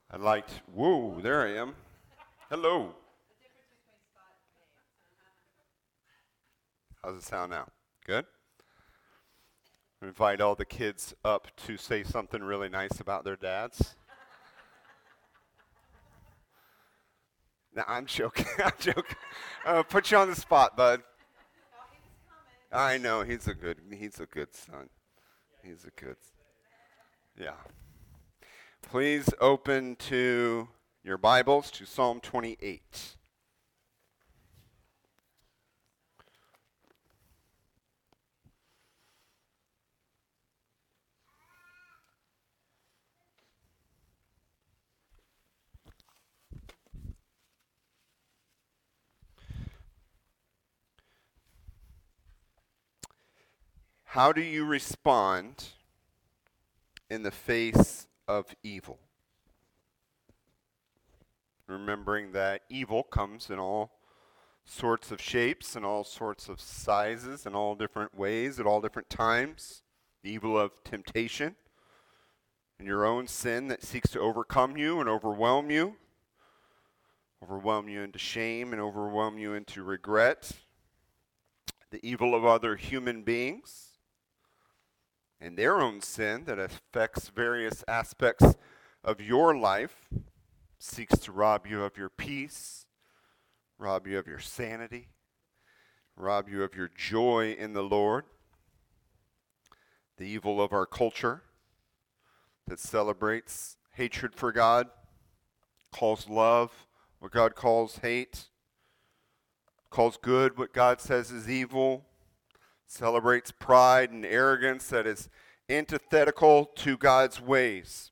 Whoa, there I am. Hello. How's it sound now? Good? Invite all the kids up to say something really nice about their dads. No, I'm joking. I'm joking. Put you on the spot, bud. I know he's a good son. He's a good, yeah. Please open to your Bibles to Psalm 28. How do you respond in the face of evil? Remembering that evil comes in all sorts of shapes and all sorts of sizes and all different ways at all different times. The evil of temptation and your own sin that seeks to overcome you and overwhelm you into shame and overwhelm you into regret. The evil of other human beings and their own sin that affects various aspects of your life, seeks to rob you of your peace, rob you of your sanity, rob you of your joy in the Lord. The evil of our culture that celebrates hatred for God, calls love what God calls hate, calls good what God says is evil, celebrates pride and arrogance that is antithetical to God's ways.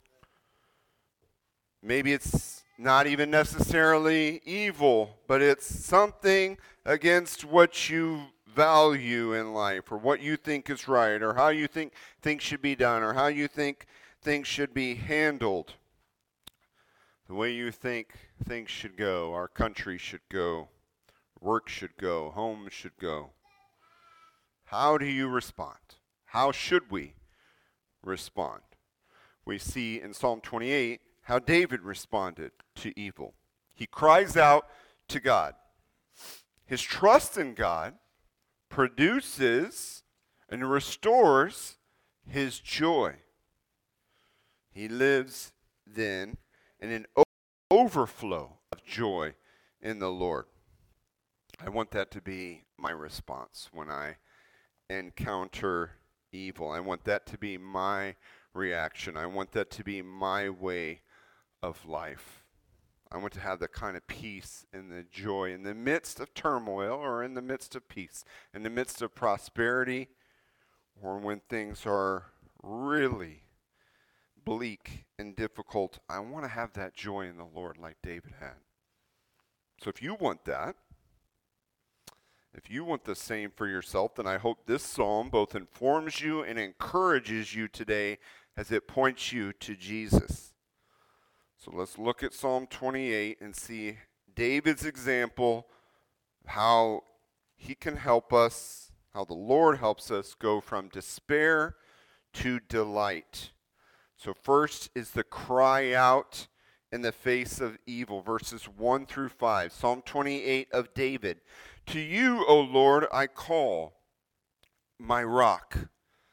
Maybe it's not even necessarily evil, but it's something against what you value in life, or what you think is right, or how you think things should be done, or how you think things should be handled. The way you think things should go, our country should go, work should go, homes should go. How do you respond? How should we respond? We see in Psalm 28 how David responded to evil. He cries out to God. His trust in God produces and restores his joy. He lives then in an overflow of joy in the Lord. I want that to be my response when I encounter evil. I want that to be my reaction. I want that to be my way of life. I want to have the kind of peace and the joy in the midst of turmoil, or in the midst of peace, in the midst of prosperity, or when things are really bleak and difficult. I want to have that joy in the Lord like David had. So if you want that, if you want the same for yourself, then I hope this psalm both informs you and encourages you today as it points you to Jesus. So let's look at Psalm 28 and see David's example, how he can help us, how the Lord helps us go from despair to delight. So first is the cry out in the face of evil, verses 1 through 5. Psalm 28 of David. To you, O Lord, I call, my rock.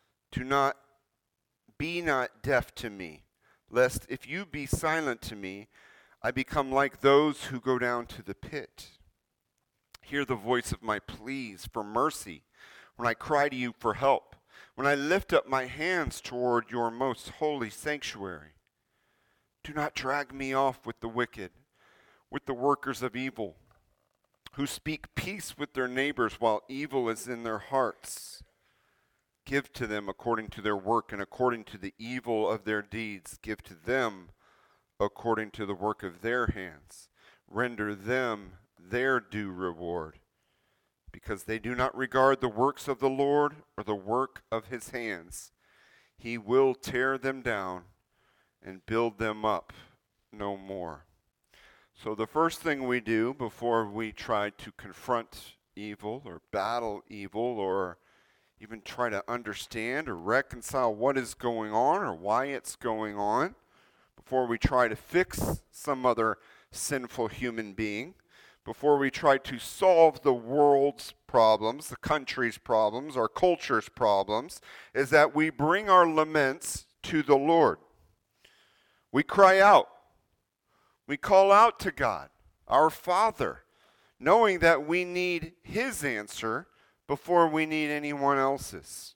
Be not deaf to me, lest if you be silent to me, I become like those who go down to the pit. Hear the voice of my pleas for mercy when I cry to you for help, when I lift up my hands toward your most holy sanctuary. Do not drag me off with the wicked, with the workers of evil, who speak peace with their neighbors while evil is in their hearts. Give to them according to their work and according to the evil of their deeds. Give to them according to the work of their hands. Render them their due reward, because they do not regard the works of the Lord or the work of his hands. He will tear them down and build them up no more. So the first thing we do before we try to confront evil or battle evil, or even try to understand or reconcile what is going on or why it's going on, before we try to fix some other sinful human being, before we try to solve the world's problems, the country's problems, our culture's problems, is that we bring our laments to the Lord. We cry out. We call out to God, our Father, knowing that we need His answer before we need anyone else's.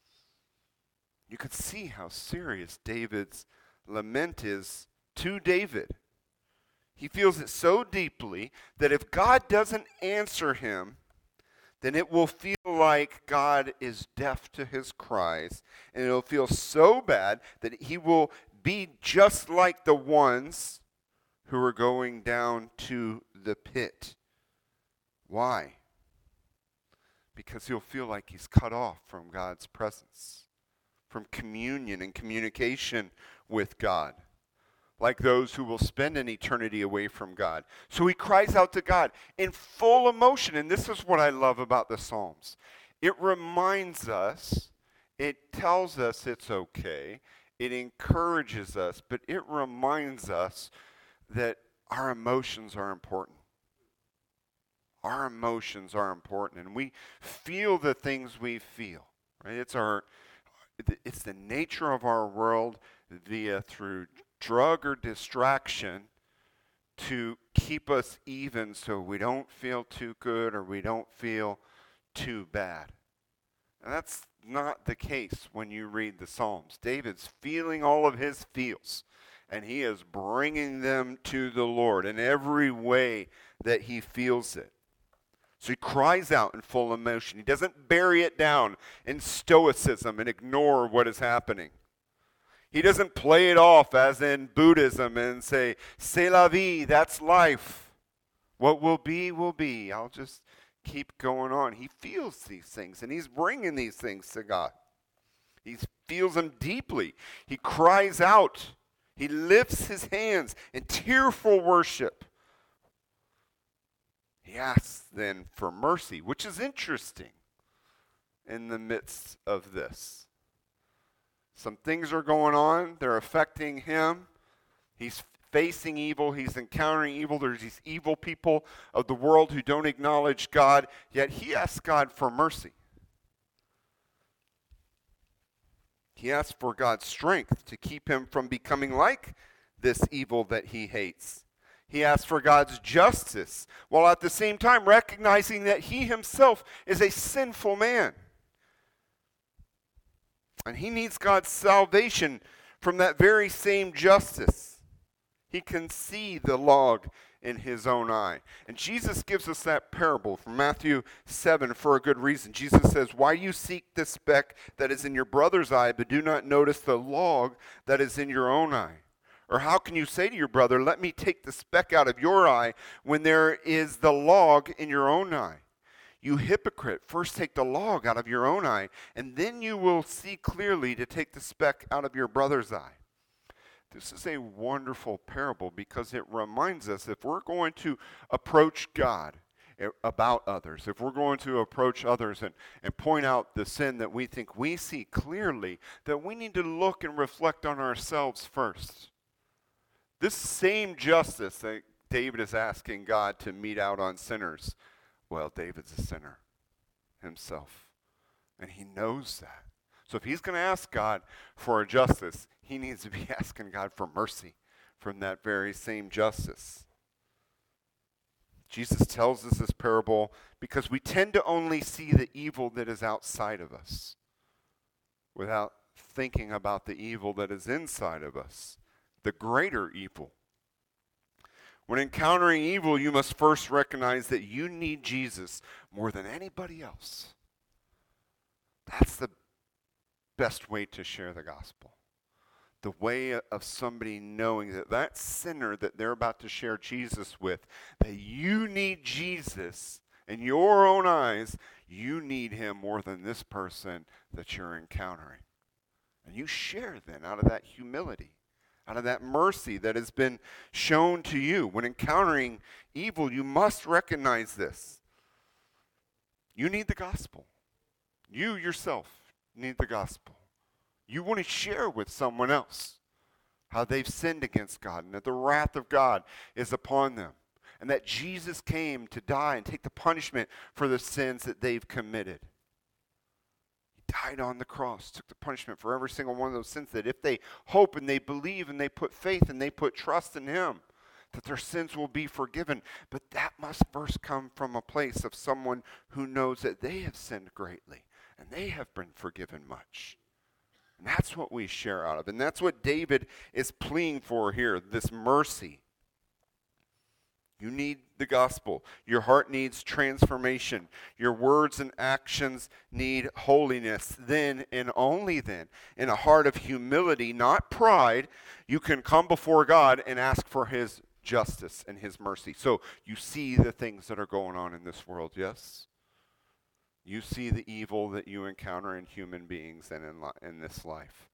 You could see how serious David's lament is to David. He feels it so deeply that if God doesn't answer him, then it will feel like God is deaf to his cries, and it will feel so bad that he will be just like the ones who are going down to the pit. Why? Because he'll feel like he's cut off from God's presence, from communion and communication with God, like those who will spend an eternity away from God. So he cries out to God in full emotion, and this is what I love about the Psalms. It reminds us, it tells us it's okay, it encourages us, but it reminds us that our emotions are important. Our emotions are important, and we feel the things we feel, right? It's the nature of our world through drug or distraction to keep us even so we don't feel too good or we don't feel too bad. And that's not the case when you read the Psalms. David's feeling all of his feels, and he is bringing them to the Lord in every way that he feels it. So he cries out in full emotion. He doesn't bury it down in stoicism and ignore what is happening. He doesn't play it off as in Buddhism and say, c'est la vie, that's life. What will be, will be. I'll just keep going on. He feels these things, and he's bringing these things to God. He feels them deeply. He cries out. He lifts his hands in tearful worship. He asks then for mercy, which is interesting in the midst of this. Some things are going on. They're affecting him. He's facing evil. He's encountering evil. There's these evil people of the world who don't acknowledge God, yet he asks God for mercy. He asks for God's strength to keep him from becoming like this evil that he hates. He asks for God's justice, while at the same time recognizing that he himself is a sinful man. And he needs God's salvation from that very same justice. He can see the log in his own eye. And Jesus gives us that parable from Matthew 7 for a good reason. Jesus says, "Why you seek the speck that is in your brother's eye, but do not notice the log that is in your own eye? Or how can you say to your brother, 'Let me take the speck out of your eye,' when there is the log in your own eye? You hypocrite, first take the log out of your own eye, and then you will see clearly to take the speck out of your brother's eye." This is a wonderful parable because it reminds us if we're going to approach God about others, if we're going to approach others and point out the sin that we think we see clearly, that we need to look and reflect on ourselves first. This same justice that David is asking God to mete out on sinners, well, David's a sinner himself, and he knows that. So if he's going to ask God for a justice, he needs to be asking God for mercy from that very same justice. Jesus tells us this parable because we tend to only see the evil that is outside of us without thinking about the evil that is inside of us, the greater evil. When encountering evil, you must first recognize that you need Jesus more than anybody else. That's the best way to share the gospel. The way of somebody knowing that that sinner that they're about to share Jesus with, that you need Jesus in your own eyes, you need him more than this person that you're encountering. And you share then out of that humility, out of that mercy that has been shown to you. When encountering evil, you must recognize this. You need the gospel. You yourself need the gospel. You want to share with someone else how they've sinned against God and that the wrath of God is upon them, and that Jesus came to die and take the punishment for the sins that they've committed. He died on the cross, took the punishment for every single one of those sins, that if they hope and they believe and they put faith and they put trust in him, that their sins will be forgiven. But that must first come from a place of someone who knows that they have sinned greatly and they have been forgiven much. And that's what we share out of. And that's what David is pleading for here, this mercy. You need the gospel. Your heart needs transformation. Your words and actions need holiness. Then and only then, in a heart of humility, not pride, you can come before God and ask for his justice and his mercy. So you see the things that are going on in this world, yes? You see the evil that you encounter in human beings and in this life.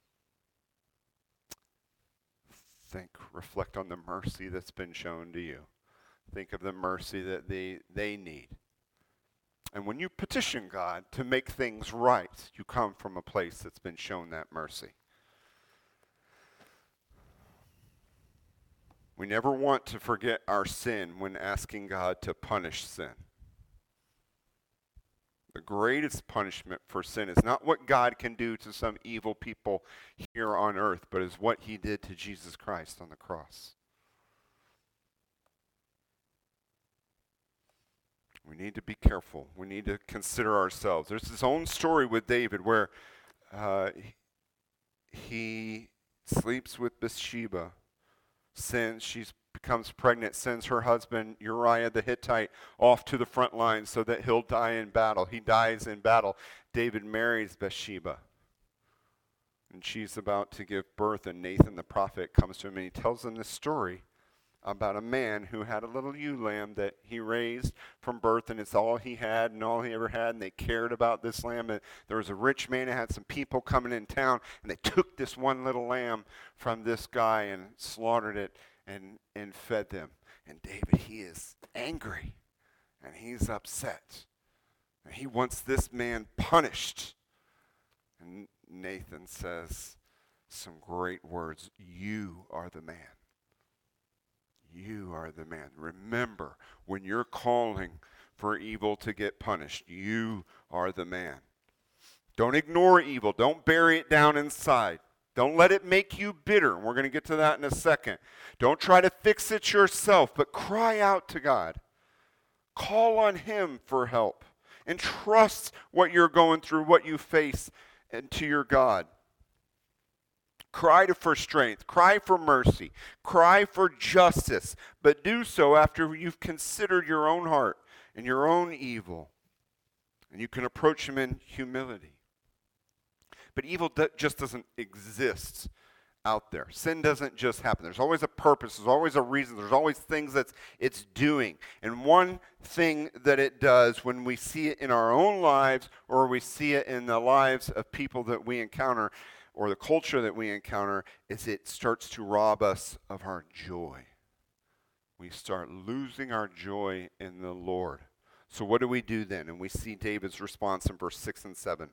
Reflect on the mercy that's been shown to you. Think of the mercy that they need. And when you petition God to make things right, you come from a place that's been shown that mercy. We never want to forget our sin when asking God to punish sin. The greatest punishment for sin is not what God can do to some evil people here on earth, but is what he did to Jesus Christ on the cross. We need to be careful. We need to consider ourselves. There's his own story with David where he sleeps with Bathsheba, sins, she becomes pregnant, sends her husband Uriah the Hittite off to the front lines so that he'll die in battle. He dies in battle. David marries Bathsheba, and she's about to give birth, and Nathan the prophet comes to him and he tells him this story about a man who had a little ewe lamb that he raised from birth, and it's all he had and all he ever had, and they cared about this lamb. And there was a rich man who had some people coming in town, and they took this one little lamb from this guy and slaughtered it and fed them. And David, he is angry, and he's upset, and he wants this man punished. And Nathan says some great words: "You are the man. You are the man." Remember, when you're calling for evil to get punished, you are the man. Don't ignore evil. Don't bury it down inside. Don't let it make you bitter. We're going to get to that in a second. Don't try to fix it yourself, but cry out to God. Call on him for help. And trust what you're going through, what you face, and to your God. Cry for strength, cry for mercy, cry for justice, but do so after you've considered your own heart and your own evil. And you can approach him in humility. But evil just doesn't exist out there. Sin doesn't just happen. There's always a purpose. There's always a reason. There's always things that it's doing. And one thing that it does when we see it in our own lives or we see it in the lives of people that we encounter or the culture that we encounter is it starts to rob us of our joy. We start losing our joy in the Lord. So what do we do then? And we see David's response in verse 6 and 7.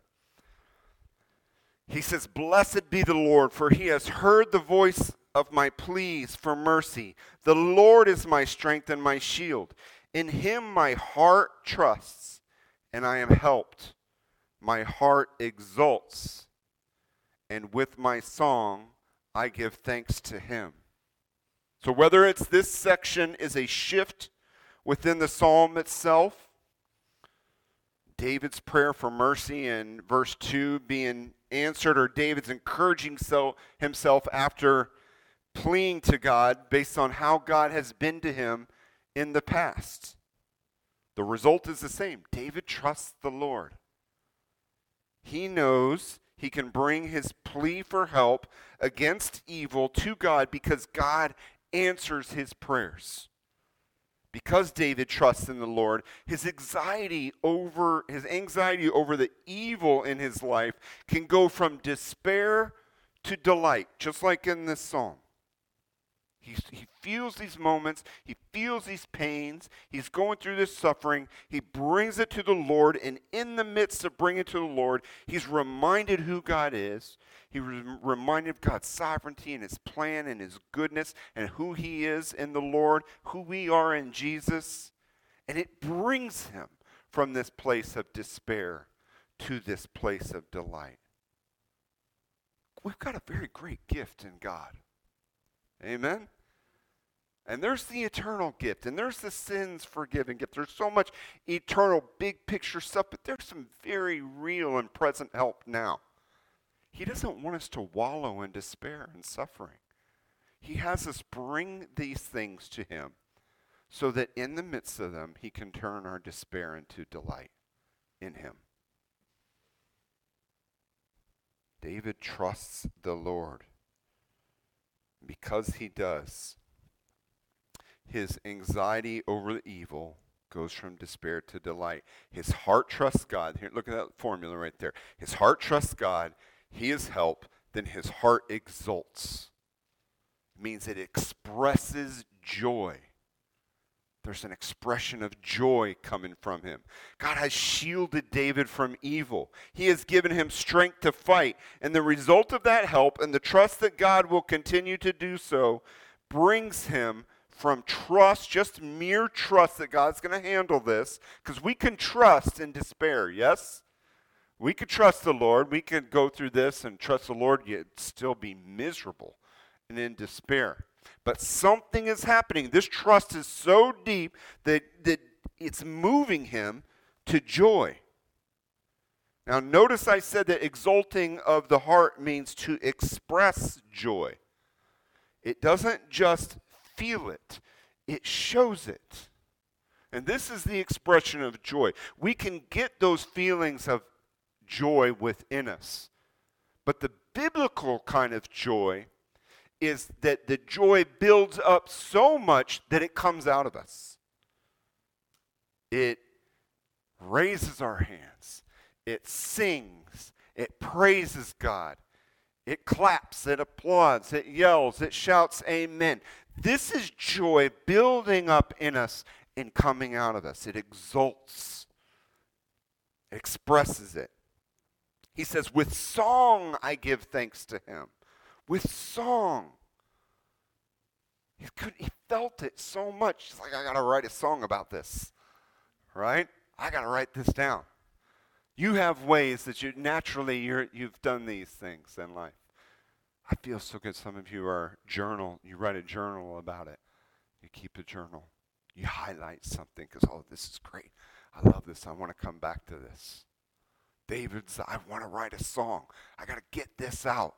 He says, "Blessed be the Lord, for he has heard the voice of my pleas for mercy. The Lord is my strength and my shield. In him my heart trusts, and I am helped. My heart exults, and with my song I give thanks to him." So whether it's this section is a shift within the psalm itself, David's prayer for mercy in verse 2 being answered, or David's encouraging himself after pleading to God based on how God has been to him in the past. The result is the same. David trusts the Lord. He knows he can bring his plea for help against evil to God because God answers his prayers. Because David trusts in the Lord, his anxiety over the evil in his life can go from despair to delight, just like in this psalm. He feels these moments. He feels these pains. He's going through this suffering. He brings it to the Lord, and in the midst of bringing it to the Lord, he's reminded who God is. He reminded of God's sovereignty and his plan and his goodness and who he is in the Lord, who we are in Jesus. And it brings him from this place of despair to this place of delight. We've got a very great gift in God. Amen? And there's the eternal gift, and there's the sins forgiven gift. There's so much eternal, big picture stuff, but there's some very real and present help now. He doesn't want us to wallow in despair and suffering. He has us bring these things to him so that in the midst of them, he can turn our despair into delight in him. David trusts the Lord. Because he does, his anxiety over the evil goes from despair to delight. His heart trusts God. Here, look at that formula right there. His heart trusts God. He is help. Then his heart exults. It means it expresses joy. There's an expression of joy coming from him. God has shielded David from evil. He has given him strength to fight. And the result of that help and the trust that God will continue to do so brings him from trust, just mere trust that God's going to handle this, because we can trust in despair, yes? We could trust the Lord. We could go through this and trust the Lord, yet still be miserable and in despair. But something is happening. This trust is so deep that it's moving him to joy. Now, notice I said that exulting of the heart means to express joy. It doesn't just feel it. It shows it. And this is the expression of joy. We can get those feelings of joy within us. But the biblical kind of joy is that the joy builds up so much that it comes out of us. It raises our hands. It sings. It praises God. It claps. It applauds. It yells. It shouts amen. This is joy building up in us and coming out of us. It exults. It expresses it. He says, with song I give thanks to him. With song. He felt it so much. He's like, I got to write a song about this. Right? I got to write this down. You have ways that you've done these things in life. I feel so good. Some of you you write a journal about it. You keep a journal. You highlight something because, this is great. I love this. I want to come back to this. David's, I want to write a song. I got to get this out.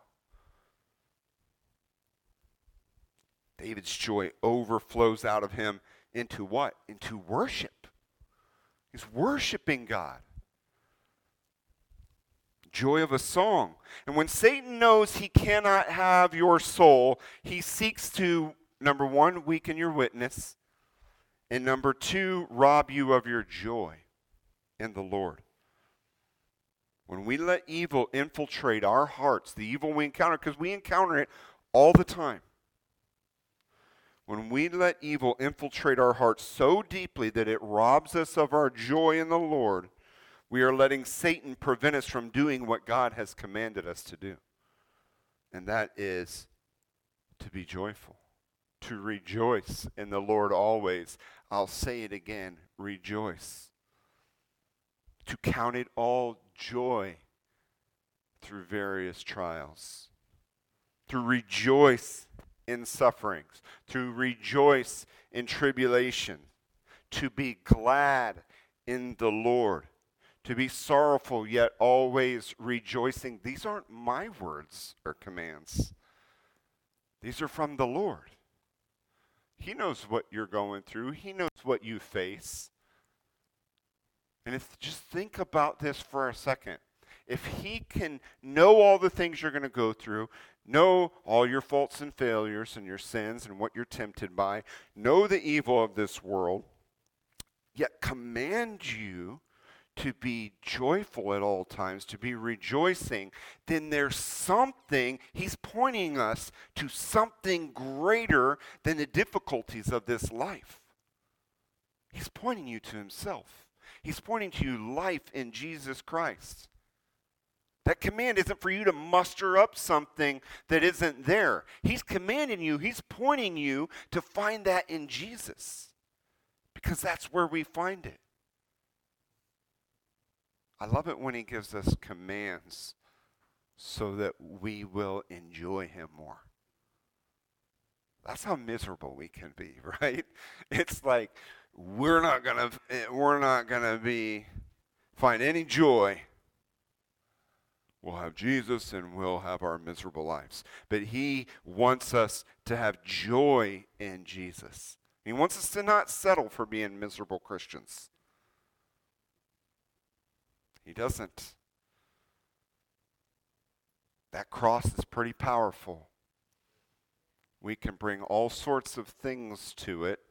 David's joy overflows out of him into what? Into worship. He's worshiping God. Joy of a song. And when Satan knows he cannot have your soul, he seeks to, number one, weaken your witness, and number two, rob you of your joy in the Lord. When we let evil infiltrate our hearts, the evil we encounter, because we encounter it all the time. When we let evil infiltrate our hearts so deeply that it robs us of our joy in the Lord, we are letting Satan prevent us from doing what God has commanded us to do. And that is to be joyful, to rejoice in the Lord always. I'll say it again, rejoice. To count it all joy through various trials. To rejoice in sufferings. To rejoice in tribulation. To be glad in the Lord. To be sorrowful, yet always rejoicing. These aren't my words or commands. These are from the Lord. He knows what you're going through. He knows what you face. And just think about this for a second. If he can know all the things you're going to go through, know all your faults and failures and your sins and what you're tempted by, know the evil of this world, yet command you to be joyful at all times, to be rejoicing, then there's something, he's pointing us to something greater than the difficulties of this life. He's pointing you to himself. He's pointing to you life in Jesus Christ. That command isn't for you to muster up something that isn't there. He's commanding you, he's pointing you to find that in Jesus. Because that's where we find it. I love it when he gives us commands so that we will enjoy him more. That's how miserable we can be, right? It's like we're not gonna find any joy. We'll have Jesus and we'll have our miserable lives. But he wants us to have joy in Jesus. He wants us to not settle for being miserable Christians. He doesn't. That cross is pretty powerful. We can bring all sorts of things to it.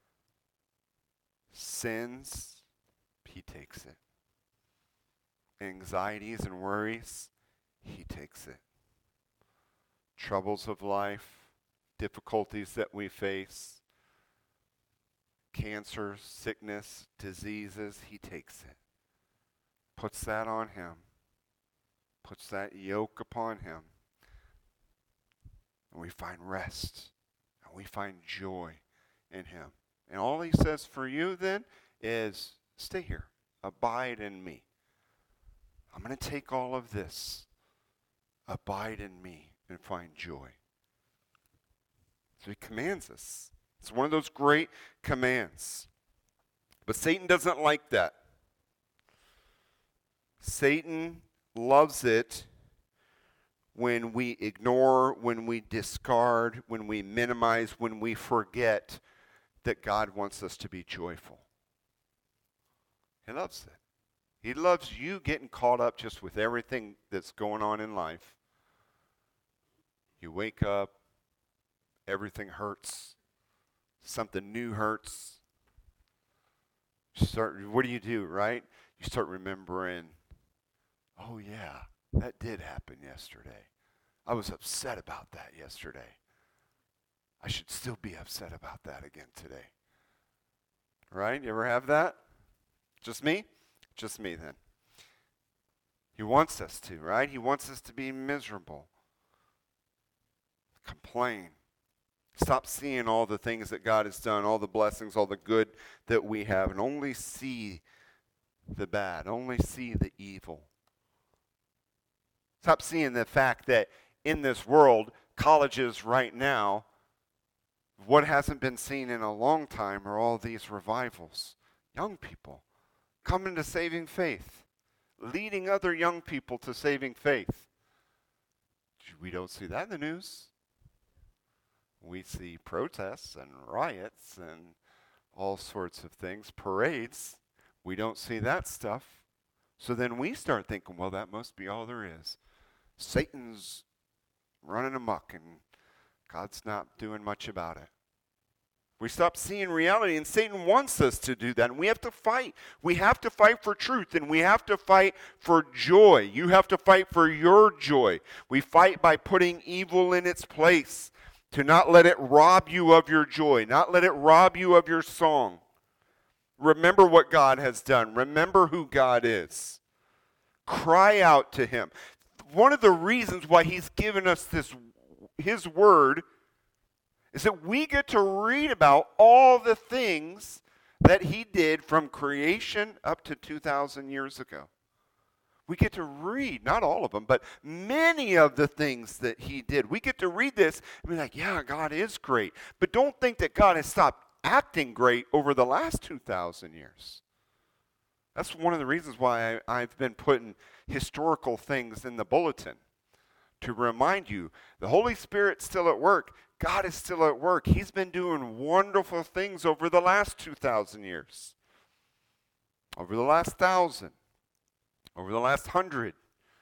Sins, he takes it. Anxieties and worries, he takes it. Troubles of life, difficulties that we face, cancer, sickness, diseases, he takes it. Puts that on him. Puts that yoke upon him. And we find rest. And we find joy in him. And all he says for you then is, stay here. Abide in me. I'm going to take all of this. Abide in me and find joy. So he commands us. It's one of those great commands. But Satan doesn't like that. Satan loves it when we ignore, when we discard, when we minimize, when we forget that God wants us to be joyful. He loves it. He loves you getting caught up just with everything that's going on in life. You wake up, everything hurts, something new hurts. What do you do, right? You start remembering, oh yeah, that did happen yesterday. I was upset about that yesterday. I should still be upset about that again today. Right? You ever have that? Just me? Just me then. He wants us to, right? He wants us to be miserable. Complain. Stop seeing all the things that God has done, all the blessings, all the good that we have, and only see the bad, only see the evil. Stop seeing the fact that in this world, colleges right now, what hasn't been seen in a long time are all these revivals. Young people coming to saving faith, leading other young people to saving faith. We don't see that in the news. We see protests and riots and all sorts of things, parades. We don't see that stuff. So then we start thinking, well, that must be all there is. Satan's running amok and God's not doing much about it. We stop seeing reality, and Satan wants us to do that, and we have to fight. We have to fight for truth, and we have to fight for joy. You have to fight for your joy. We fight by putting evil in its place, to not let it rob you of your joy, not let it rob you of your song. Remember what God has done. Remember who God is. Cry out to him. One of the reasons why he's given us his word is that we get to read about all the things that he did from creation up to 2,000 years ago. We get to read, not all of them, but many of the things that he did. We get to read this and be like, yeah, God is great. But don't think that God has stopped acting great over the last 2,000 years. That's one of the reasons why I've been putting historical things in the bulletin, to remind you the Holy Spirit's still at work. God is still at work. He's been doing wonderful things over the last 2,000 years, over the last 1,000, over the last 100,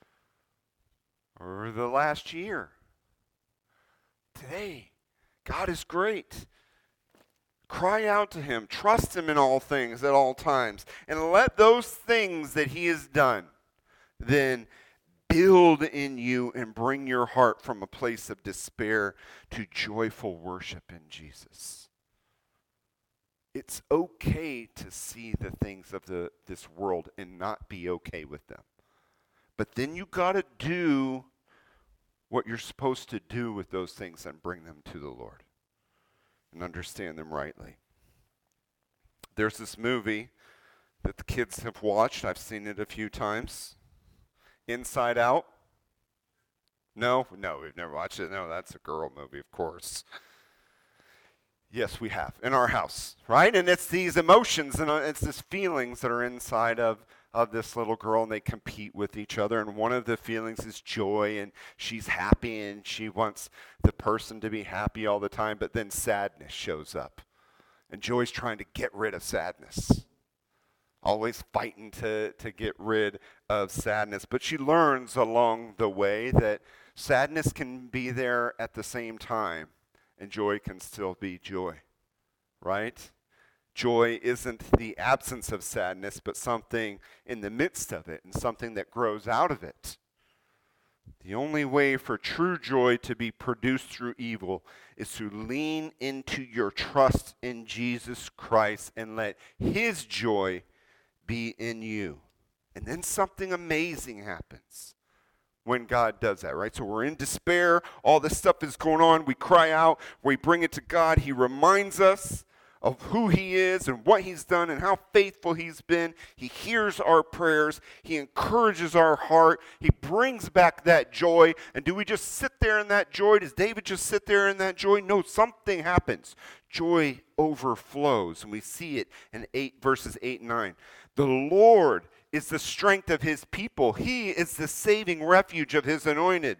over the last year. Today, God is great. Cry out to him. Trust him in all things at all times. And let those things that he has done then build in you and bring your heart from a place of despair to joyful worship in Jesus. It's okay to see the things of this world and not be okay with them. But then you got to do what you're supposed to do with those things and bring them to the Lord and understand them rightly. There's this movie that the kids have watched. I've seen it a few times. Inside Out. No, we've never watched it. No, that's a girl movie, of course. Yes, we have, in our house, right? And it's these emotions and it's these feelings that are inside of this little girl, and they compete with each other. And one of the feelings is joy, and she's happy, and she wants the person to be happy all the time. But then sadness shows up, and joy's trying to get rid of sadness, always fighting to get rid of sadness. But she learns along the way that sadness can be there at the same time, and joy can still be joy, right? Joy isn't the absence of sadness, but something in the midst of it and something that grows out of it. The only way for true joy to be produced through evil is to lean into your trust in Jesus Christ and let his joy be in you. And then something amazing happens when God does that, right? So we're in despair. All this stuff is going on. We cry out. We bring it to God. He reminds us of who he is and what he's done and how faithful he's been. He hears our prayers. He encourages our heart. He brings back that joy. And do we just sit there in that joy? Does David just sit there in that joy? No, something happens. Joy overflows, and we see it in verses 8 and 9. The Lord is the strength of his people. He is the saving refuge of his anointed.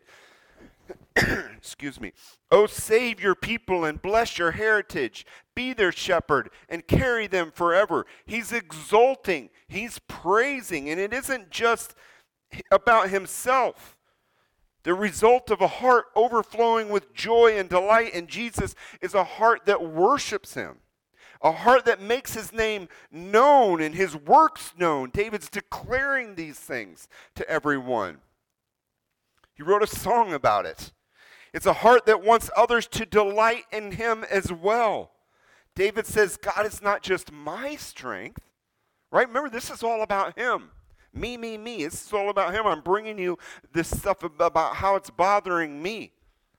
Excuse me. Oh, save your people and bless your heritage. Be their shepherd and carry them forever. He's exulting. He's praising. And it isn't just about himself. The result of a heart overflowing with joy and delight in Jesus is a heart that worships him. A heart that makes his name known and his works known. David's declaring these things to everyone. He wrote a song about it. It's a heart that wants others to delight in him as well. David says, God is not just my strength, right? Remember, this is all about him. Me. This is all about him. I'm bringing you this stuff about how it's bothering me.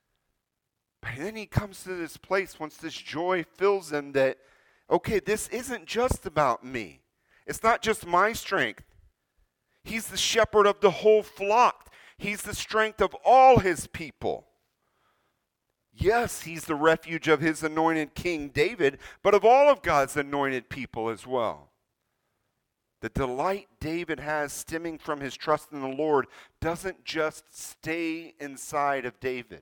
But then he comes to this place, once this joy fills him, that, okay, this isn't just about me. It's not just my strength. He's the shepherd of the whole flock. He's the strength of all his people. Yes, he's the refuge of his anointed King David, but of all of God's anointed people as well. The delight David has stemming from his trust in the Lord doesn't just stay inside of David.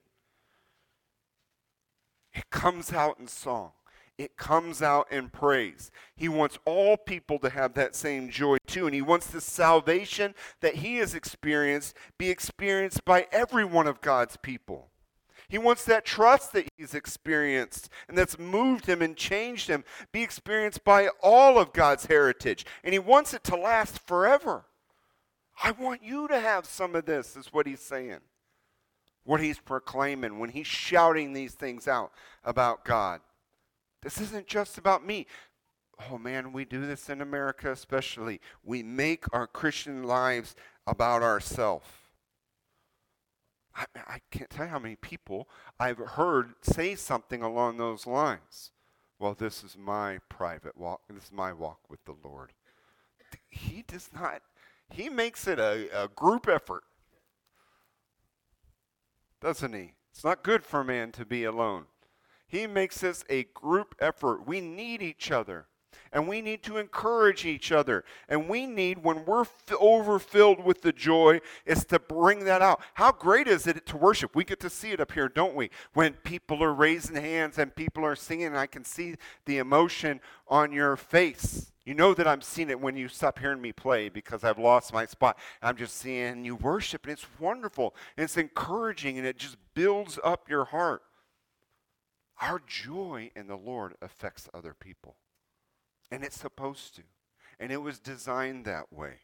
It comes out in song. It comes out in praise. He wants all people to have that same joy too, and he wants the salvation that he has experienced be experienced by every one of God's people. He wants that trust that he's experienced and that's moved him and changed him be experienced by all of God's heritage. And he wants it to last forever. I want you to have some of this, is what he's saying. What he's proclaiming when he's shouting these things out about God. This isn't just about me. Oh man, we do this in America especially. We make our Christian lives about ourselves. I can't tell you how many people I've heard say something along those lines. Well, this is my private walk. This is my walk with the Lord. He does not. He makes it a group effort, doesn't he? It's not good for a man to be alone. He makes this a group effort. We need each other. And we need to encourage each other. And we need, when we're overfilled with the joy, is to bring that out. How great is it to worship? We get to see it up here, don't we? When people are raising hands and people are singing, and I can see the emotion on your face. You know that I'm seeing it when you stop hearing me play because I've lost my spot. I'm just seeing you worship, and it's wonderful. And it's encouraging, and it just builds up your heart. Our joy in the Lord affects other people. And it's supposed to. And it was designed that way.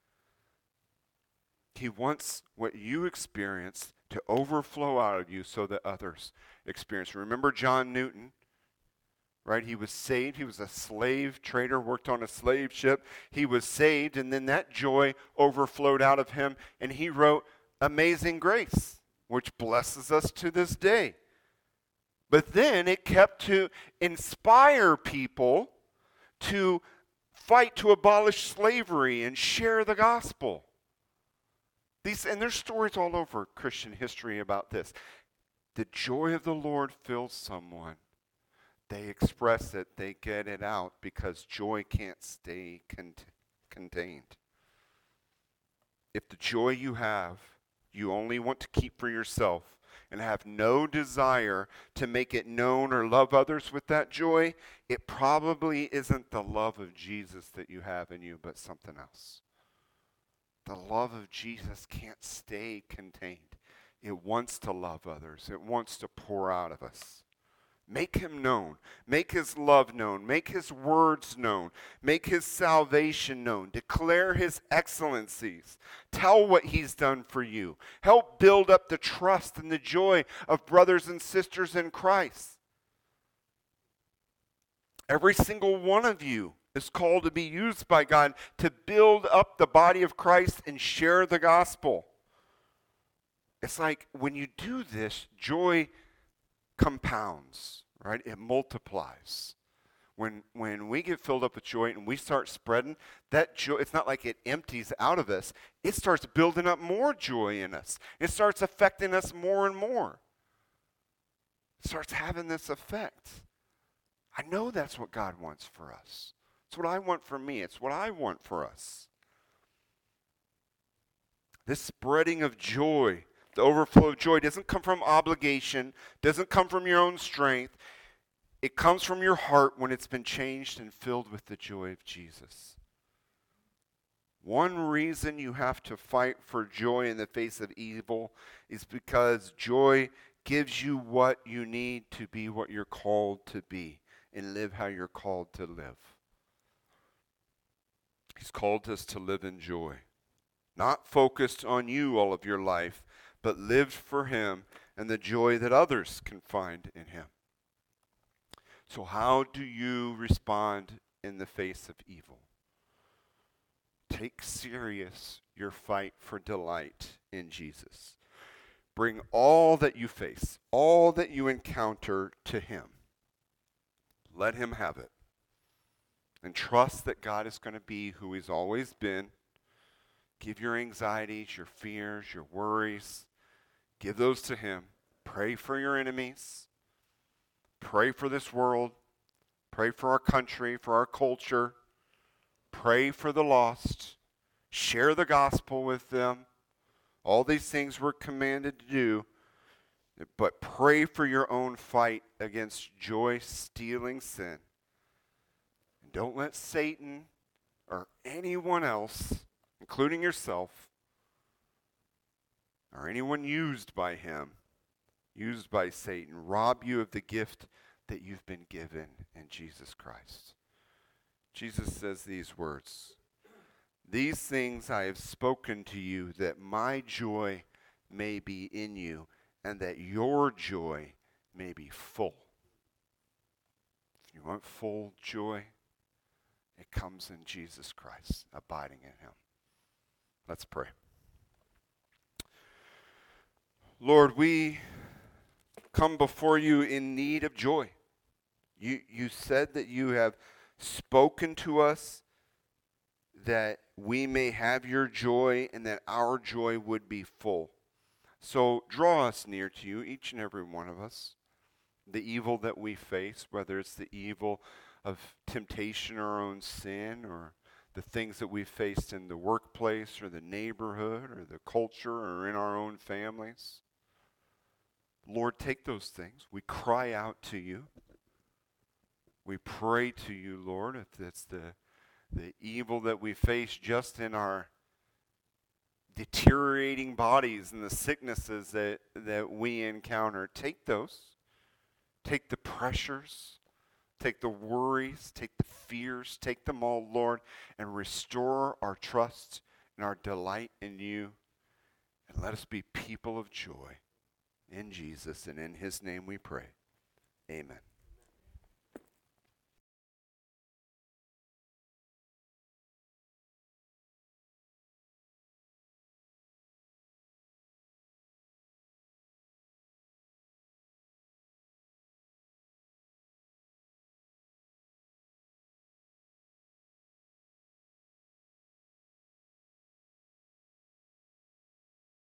He wants what you experience to overflow out of you so that others experience. Remember John Newton, right? He was saved. He was a slave trader, worked on a slave ship. He was saved, and then that joy overflowed out of him, and he wrote Amazing Grace, which blesses us to this day. But then it kept to inspire people to fight to abolish slavery and share the gospel. And there's stories all over Christian history about this. The joy of the Lord fills someone. They express it, they get it out, because joy can't stay contained. If the joy you have, you only want to keep for yourself and have no desire to make it known or love others with that joy, it probably isn't the love of Jesus that you have in you, but something else. The love of Jesus can't stay contained. It wants to love others. It wants to pour out of us. Make him known. Make his love known. Make his words known. Make his salvation known. Declare his excellencies. Tell what he's done for you. Help build up the trust and the joy of brothers and sisters in Christ. Every single one of you is called to be used by God to build up the body of Christ and share the gospel. It's like when you do this, joy compounds, right? It multiplies. When we get filled up with joy and we start spreading, that joy, it's not like it empties out of us. It starts building up more joy in us. It starts affecting us more and more. It starts having this effect. I know that's what God wants for us. It's what I want for me. It's what I want for us. This spreading of joy, the overflow of joy, doesn't come from obligation, doesn't come from your own strength. It comes from your heart when it's been changed and filled with the joy of Jesus. One reason you have to fight for joy in the face of evil is because joy gives you what you need to be what you're called to be and live how you're called to live. He's called us to live in joy, not focused on you all of your life, but lived for him and the joy that others can find in him. So how do you respond in the face of evil? Take serious your fight for delight in Jesus. Bring all that you face, all that you encounter to him. Let him have it. And trust that God is going to be who he's always been. Give your anxieties, your fears, your worries. Give those to him. Pray for your enemies. Pray for this world. Pray for our country, for our culture. Pray for the lost. Share the gospel with them. All these things we're commanded to do. But pray for your own fight against joy-stealing sin. And don't let Satan or anyone else, including yourself, or anyone used by him, used by Satan, rob you of the gift that you've been given in Jesus Christ. Jesus says these words, "These things I have spoken to you, that my joy may be in you, and that your joy may be full." If you want full joy, it comes in Jesus Christ, abiding in him. Let's pray. Lord, we come before you in need of joy. You said that you have spoken to us that we may have your joy and that our joy would be full. So draw us near to you, each and every one of us. The evil that we face, whether it's the evil of temptation or our own sin, or the things that we've faced in the workplace or the neighborhood or the culture or in our own families. Lord, take those things. We cry out to you. We pray to you, Lord, if it's the evil that we face just in our deteriorating bodies and the sicknesses that we encounter. Take those Take the pressures, take the worries, take the fears, take them all, Lord, and restore our trust and our delight in you. And let us be people of joy in Jesus, and in his name we pray. Amen.